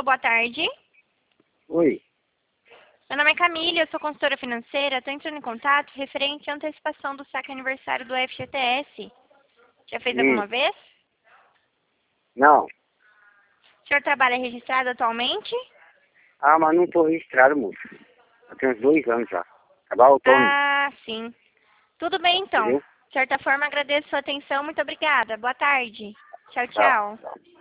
boa tarde. Oi. Meu nome é Camila, eu sou consultora financeira. Estou entrando em contato referente à antecipação do saque aniversário do FGTS. Já fez alguma vez? Não. O senhor trabalha registrado atualmente? Ah, mas não estou registrado, moço. Eu tenho uns 2 anos já. Trabalho autônomo, Ah, sim. Tudo bem, então. entendeu? De certa forma, agradeço a sua atenção. Muito obrigada. Boa tarde. Tchau, Tchau. tchau. Tchau.